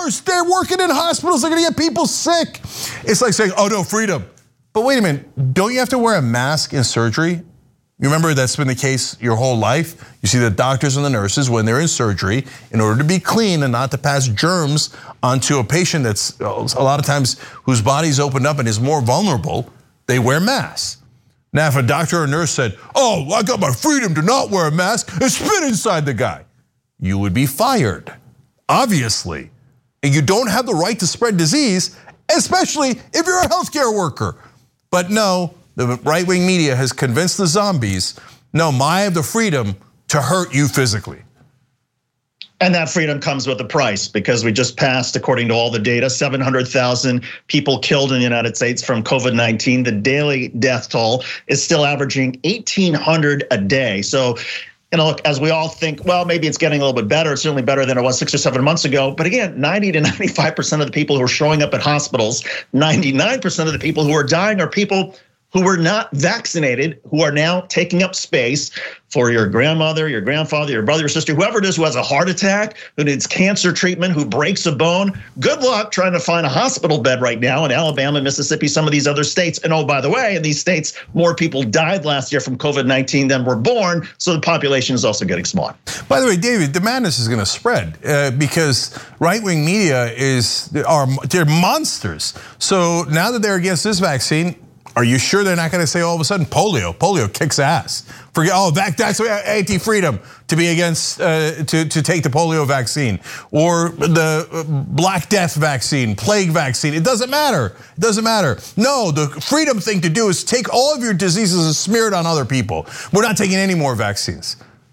worst. They're working in hospitals. They're gonna get people sick. It's like saying, oh no, freedom. But wait a minute, don't you have to wear a mask in surgery? You remember that's been the case your whole life? You see the doctors and the nurses, when they're in surgery, in order to be clean and not to pass germs onto a patient that's a lot of times whose body's opened up and is more vulnerable, they wear masks. Now, if a doctor or nurse said, oh, I got my freedom to not wear a mask and spit inside the guy, you would be fired, obviously. And you don't have the right to spread disease, especially if you're a healthcare worker. But no, the right-wing media has convinced the zombies, no, I have the freedom to hurt you physically. And that freedom comes with a price, because we just passed, according to all the data, 700,000 people killed in the United States from COVID-19. The daily death toll is still averaging 1,800 a day. So, look, as we all think, well, maybe it's getting a little bit better. It's certainly better than it was 6 or 7 months ago. But again, 90 to 95% of the people who are showing up at hospitals, 99% of the people who are dying are people who were not vaccinated, who are now taking up space for your grandmother, your grandfather, your brother, your sister, whoever it is who has a heart attack, who needs cancer treatment, who breaks a bone. Good luck trying to find a hospital bed right now in Alabama, Mississippi, some of these other states. And oh, by the way, in these states, more people died last year from COVID-19 than were born, so the population is also getting smaller. By the way, David, the madness is going to spread because right-wing media they're monsters. So now that they're against this vaccine, are you sure they're not going to say all of a sudden polio? Polio kicks ass. Forget, that's anti-freedom to be against, to take the polio vaccine or the Black Death vaccine, plague vaccine. It doesn't matter. It doesn't matter. No, the freedom thing to do is take all of your diseases and smear it on other people. We're not taking any more vaccines.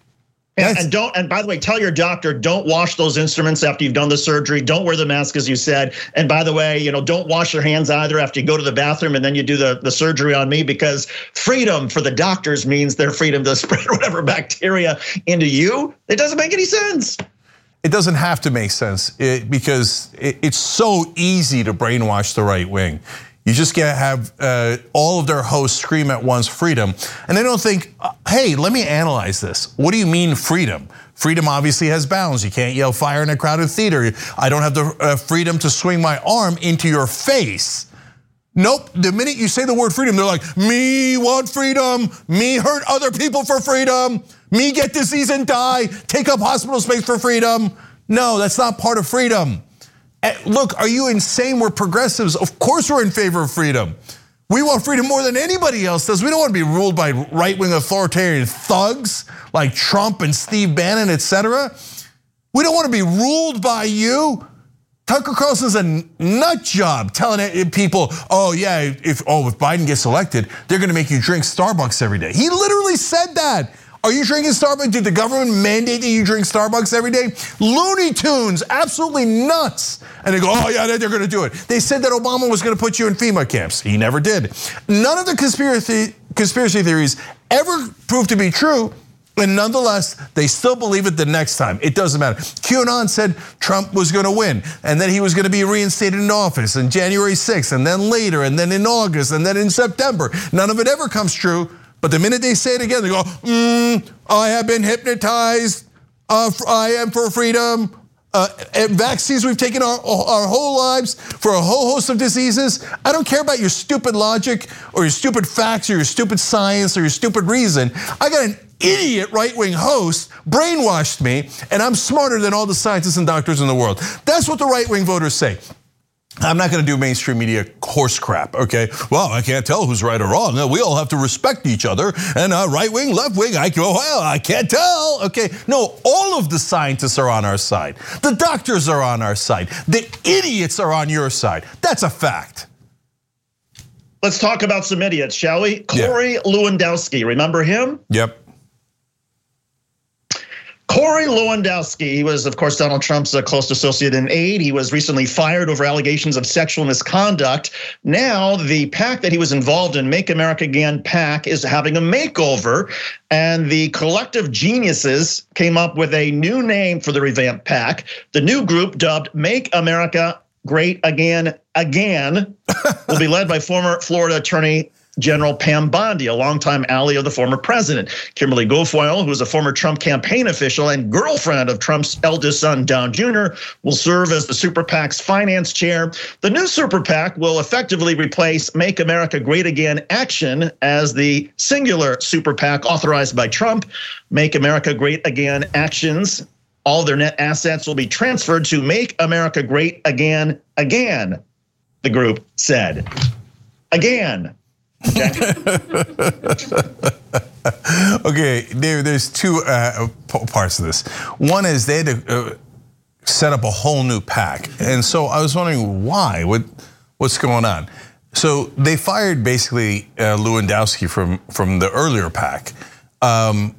And by the way, tell your doctor, don't wash those instruments after you've done the surgery. Don't wear the mask, as you said. And by the way, don't wash your hands either after you go to the bathroom and then you do the surgery on me, because freedom for the doctors means their freedom to spread whatever bacteria into you. It doesn't make any sense. It doesn't have to make sense because it's so easy to brainwash the right wing. You just gotta have all of their hosts scream at once freedom, and they don't think, hey, let me analyze this. What do you mean freedom? Freedom obviously has bounds. You can't yell fire in a crowded theater. I don't have the freedom to swing my arm into your face. Nope, the minute you say the word freedom, they're like, me want freedom, me hurt other people for freedom, me get disease and die, take up hospital space for freedom. No, that's not part of freedom. Look, are you insane? We're progressives. Of course we're in favor of freedom. We want freedom more than anybody else does. We don't want to be ruled by right-wing authoritarian thugs like Trump and Steve Bannon, etc. We don't want to be ruled by you. Tucker Carlson's a nut job telling people, oh yeah, if Biden gets elected, they're gonna make you drink Starbucks every day. He literally said that. Are you drinking Starbucks? Did the government mandate that you drink Starbucks every day? Looney Tunes, absolutely nuts. And they go, oh yeah, they're gonna do it. They said that Obama was gonna put you in FEMA camps. He never did. None of the conspiracy theories ever proved to be true, and nonetheless, they still believe it the next time. It doesn't matter. QAnon said Trump was gonna win, and then he was gonna be reinstated in office on January 6th, and then later, and then in August, and then in September. None of it ever comes true. But the minute they say it again, they go, I have been hypnotized. I am for freedom. Vaccines we've taken our whole lives for a whole host of diseases. I don't care about your stupid logic or your stupid facts or your stupid science or your stupid reason. I got an idiot right-wing host brainwashed me, and I'm smarter than all the scientists and doctors in the world. That's what the right-wing voters say. I'm not gonna do mainstream media horse crap, okay? Well, I can't tell who's right or wrong. We all have to respect each other. And right wing, left wing, I can't tell, okay? No, all of the scientists are on our side. The doctors are on our side. The idiots are on your side. That's a fact. Let's talk about some idiots, shall we? Corey Lewandowski, remember him? Yep. Corey Lewandowski, he was, of course, Donald Trump's close associate and aide. He was recently fired over allegations of sexual misconduct. Now, the PAC that he was involved in, Make America Again PAC, is having a makeover. And the collective geniuses came up with a new name for the revamped PAC. The new group, dubbed Make America Great Again, will be led by former Florida Attorney General Pam Bondi, a longtime ally of the former president. Kimberly Guilfoyle, who is a former Trump campaign official and girlfriend of Trump's eldest son, Don Jr., will serve as the Super PAC's finance chair. The new Super PAC will effectively replace Make America Great Again Action as the singular Super PAC authorized by Trump. Make America Great Again Actions, all their net assets will be transferred to Make America Great Again, the group said. Again. Okay, David, there's two parts of this. One is they had to set up a whole new PAC. And so I was wondering why, what's going on? So they fired basically Lewandowski from the earlier PAC. But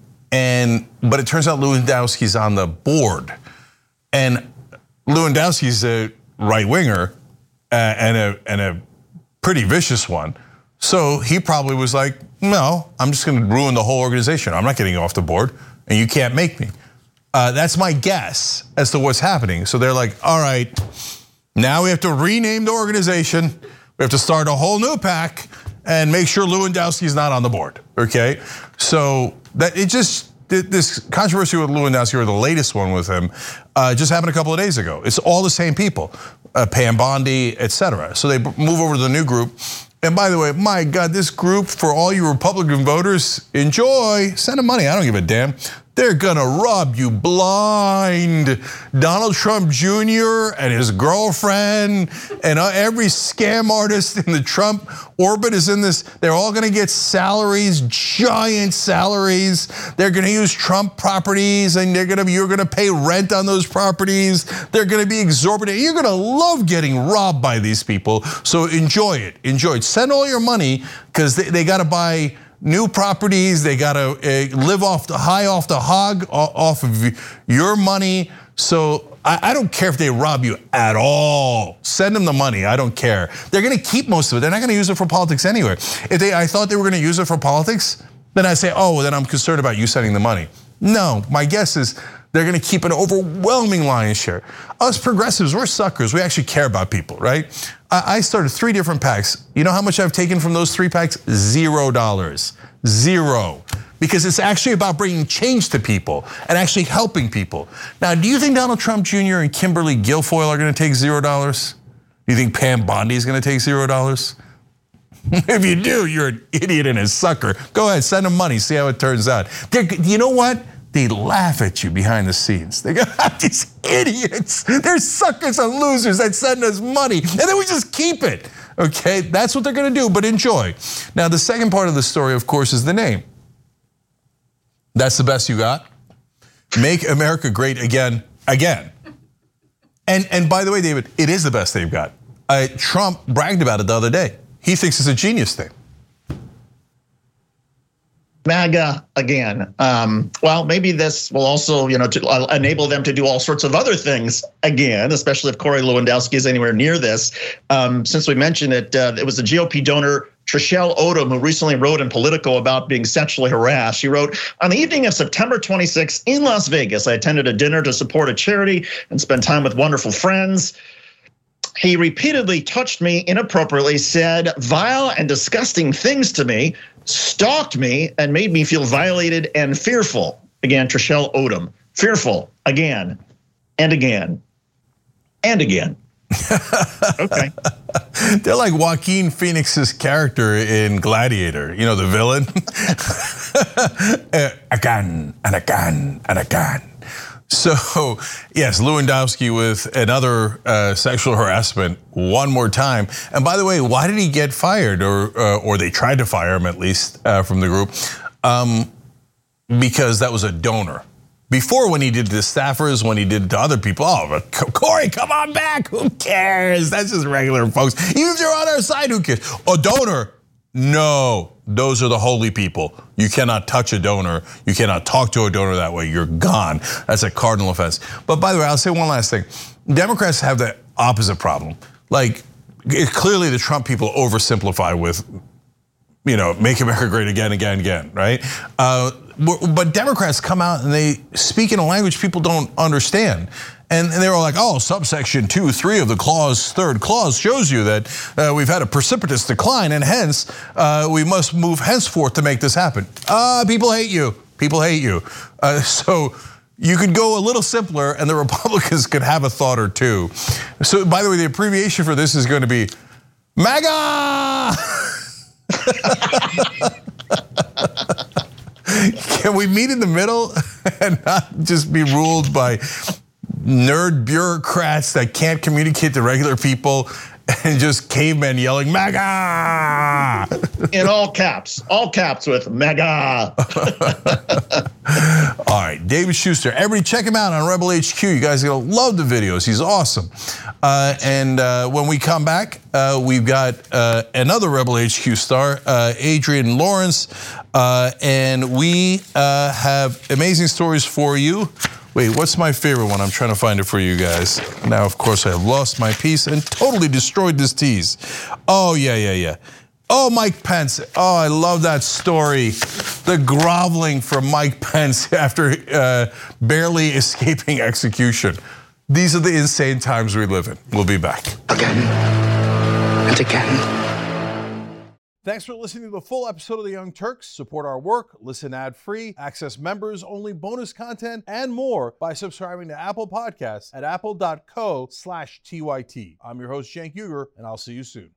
it turns out Lewandowski's on the board. And Lewandowski's a right winger and a pretty vicious one. So he probably was like, no, I'm just gonna ruin the whole organization. I'm not getting off the board and you can't make me. That's my guess as to what's happening. So they're like, all right, now we have to rename the organization. We have to start a whole new PAC and make sure Lewandowski's not on the board, okay? So that this controversy with Lewandowski, or the latest one with him, just happened a couple of days ago. It's all the same people, Pam Bondi, etc. So they move over to the new group. And by the way, my God, this group, for all you Republican voters, enjoy, send them money, I don't give a damn. They're gonna rob you blind. Donald Trump Jr. and his girlfriend and every scam artist in the Trump orbit is in this. They're all gonna get salaries, giant salaries. They're gonna use Trump properties and you're gonna pay rent on those properties. They're gonna be exorbitant. You're gonna love getting robbed by these people. So enjoy it, enjoy it. Send all your money, because they gotta buy new properties, they gotta live off the hog, off of your money. So I don't care if they rob you at all. Send them the money, I don't care. They're gonna keep most of it. They're not gonna use it for politics anyway. If I thought they were gonna use it for politics, then I say, oh, well, then I'm concerned about you sending the money. No, my guess is they're gonna keep an overwhelming lion's share. Us progressives, we're suckers. We actually care about people, right? I started 3 different PACs. You know how much I've taken from those 3 PACs? $0. Zero. Because it's actually about bringing change to people and actually helping people. Now, do you think Donald Trump Jr. and Kimberly Guilfoyle are gonna take $0? Do you think Pam Bondi is gonna take $0? If you do, you're an idiot and a sucker. Go ahead, send them money, see how it turns out. You know what? They laugh at you behind the scenes. They go, these idiots, they're suckers and losers that send us money, and then we just keep it, okay? That's what they're gonna do, but enjoy. Now, the second part of the story, of course, is the name. That's the best you got? Make America Great Again. And by the way, David, it is the best they've got. Trump bragged about it the other day. He thinks it's a genius thing. MAGA again. Well, maybe this will also, to enable them to do all sorts of other things again, especially if Corey Lewandowski is anywhere near this. Since we mentioned it, it was the GOP donor Trishelle Odom who recently wrote in Politico about being sexually harassed. She wrote, on the evening of September 26th in Las Vegas, I attended a dinner to support a charity and spend time with wonderful friends. He repeatedly touched me inappropriately, said vile and disgusting things to me, stalked me, and made me feel violated and fearful. Again, Trishelle Odom, fearful again and again and again. Okay. They're like Joaquin Phoenix's character in Gladiator, the villain. Again and again and again. So yes, Lewandowski with another sexual harassment one more time. And by the way, why did he get fired, or they tried to fire him at least from the group? Because that was a donor. Before, when he did to staffers, when he did to other people, oh, Corey, come on back. Who cares? That's just regular folks. Even if you're on our side, who cares? A donor. No, those are the holy people. You cannot touch a donor. You cannot talk to a donor that way. You're gone. That's a cardinal offense. But by the way, I'll say one last thing. Democrats have the opposite problem. Like, clearly the Trump people oversimplify with, Make America Great Again, right? but Democrats come out and they speak in a language people don't understand. And they were like, oh, subsection 2.3 of the third clause shows you that we've had a precipitous decline, and hence we must move henceforth to make this happen. People hate you. People hate you. So you could go a little simpler, and the Republicans could have a thought or two. So, by the way, the abbreviation for this is going to be MAGA. Can we meet in the middle and not just be ruled by nerd bureaucrats that can't communicate to regular people and just cavemen yelling MAGA in all caps with MAGA. All right, David Schuster, everybody check him out on Rebel HQ. You guys are gonna love the videos. He's awesome. And when we come back, we've got another Rebel HQ star, Adrian Lawrence, and we have amazing stories for you. Wait, what's my favorite one? I'm trying to find it for you guys. Now, of course, I have lost my piece and totally destroyed this tease. Oh, yeah. Oh, Mike Pence. Oh, I love that story. The groveling from Mike Pence after barely escaping execution. These are the insane times we live in. We'll be back. Again and again. Thanks for listening to the full episode of The Young Turks. Support our work, listen ad-free, access members-only bonus content, and more by subscribing to Apple Podcasts at apple.co/TYT. I'm your host, Cenk Uygur, and I'll see you soon.